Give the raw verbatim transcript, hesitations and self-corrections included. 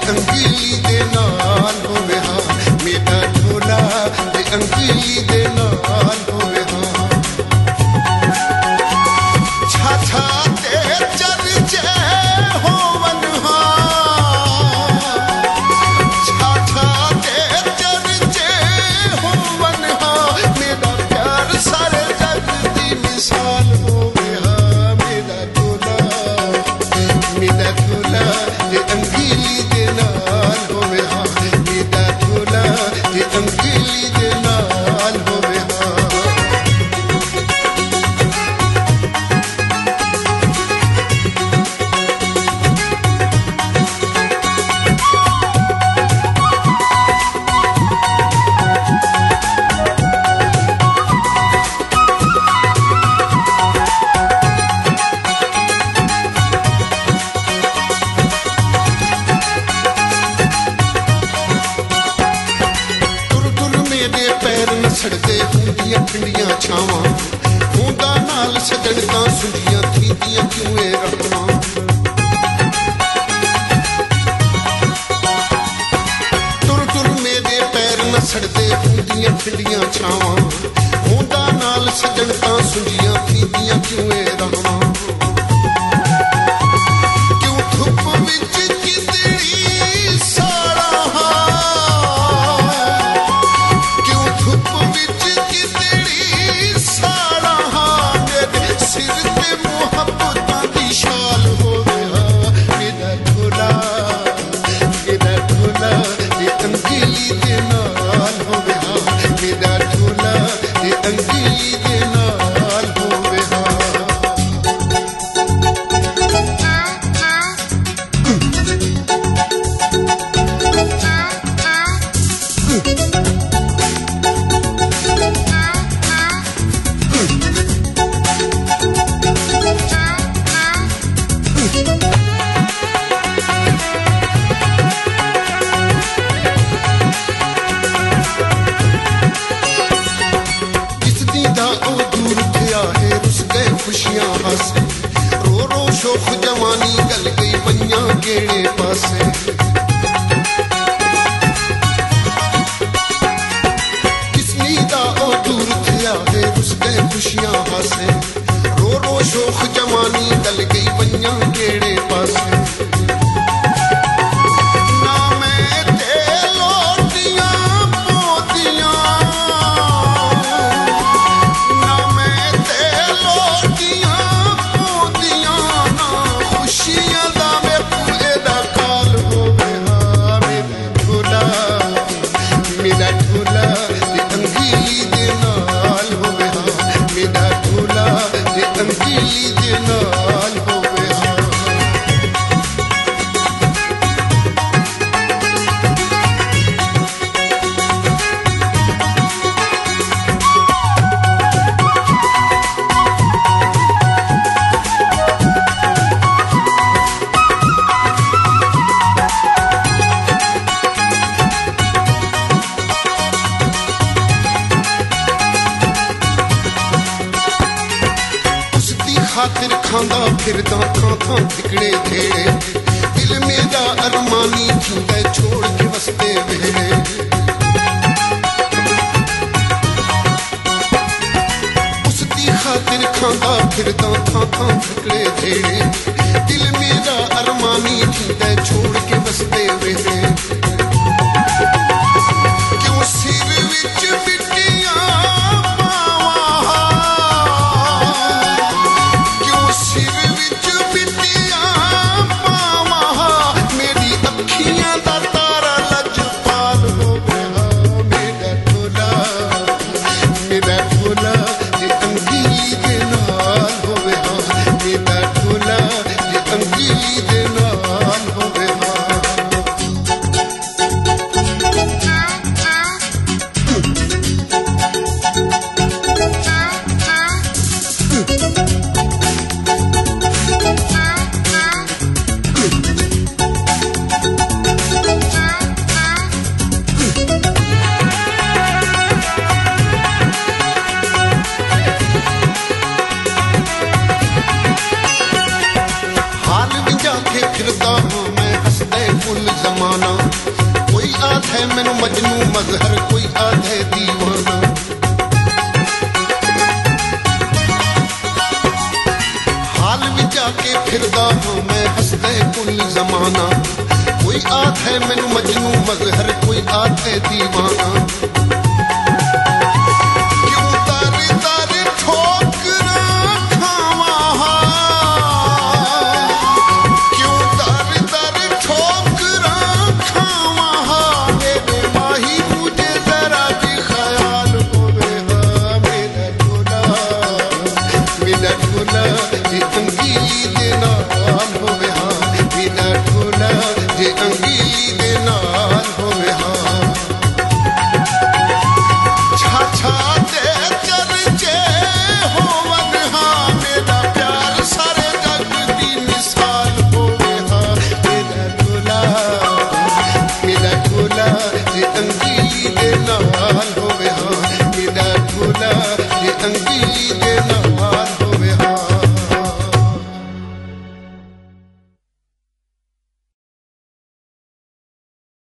अंगीली दे नाल होवे हां मेरा ढोला ते अंगीली दे नाल होवे हां छाछा ते चर्चे होवन हां छाछा ते चर्चे होवन हां मेरा प्यार सारे जग दी मिसाल होवे हां मेरा ढोला मेरा ढोला ते अंगीली दे नाल होवे हां मेरा ढोला ते अंगीली दे नाल होवे हां छड़ते हुंदियां ठंडियां छावां हुंदा नाल सजन तां सुंदियां थींदियां क्यों ए रखना तुर तुर मेरे पैर न सड़ते हुंदियां ठंडियां छावां हुंदा नाल सजन तां सुंदियां थींदियां क्यों ए रखना क्यों धुप विच कितड़ी साड़ा अंगीली दे नाल होवे हां खुशियां हासे रो रो शोख जवानी गल गई पंजा केड़े पासे किसनी दा ओ दूर थिया है रुस गए खुशियां हासे रो रो शोख जवानी गल गई पंजा केड़े पासे अंगीली दे नाल होवे हां खातिर खांदा फिरदा थां थां ठिकड़े धेड़े दिल मेरा अरमानी थींदा छोड़ के वसते वेड़े उसदी खातिर खांदा फिरदा थां थां ठिकड़े धेड़े दिल मेरा अरमानी थींदा छोड़ के वसते वेड़े क्यों सिर विच मिट्टियां अंगीली दे नाल होवे हां फिरदा हूं मैं हंसदे कुल जमाना। कोई आधे मैनू मजनू मजहर, कोई आधे दीवाना। हाल भी जाके फिरदा हूं मैं हसदे कुल जमाना। कोई आधे मैनू मजनू मजहर, कोई आधे दीवाना। क्यों दर दर ठोकरां खावां, क्यों दर दर ठोकरां खावां। मेरे माही मुझे जरा भी ख्याल होवे हाँ। मेरा ढोला मेरा ढोला जे अंगीली दे नाल होवे हाँ। मेरा ढोला जे अंगीली दे नाल होवे हाँ। छाछा दे चर्चे होवन हाँ। मेरा प्यार सारे जग दी मिसाल होवे हाँ। मेरा ढोला मेरा ढोला जे अंगीली दे नाल होवे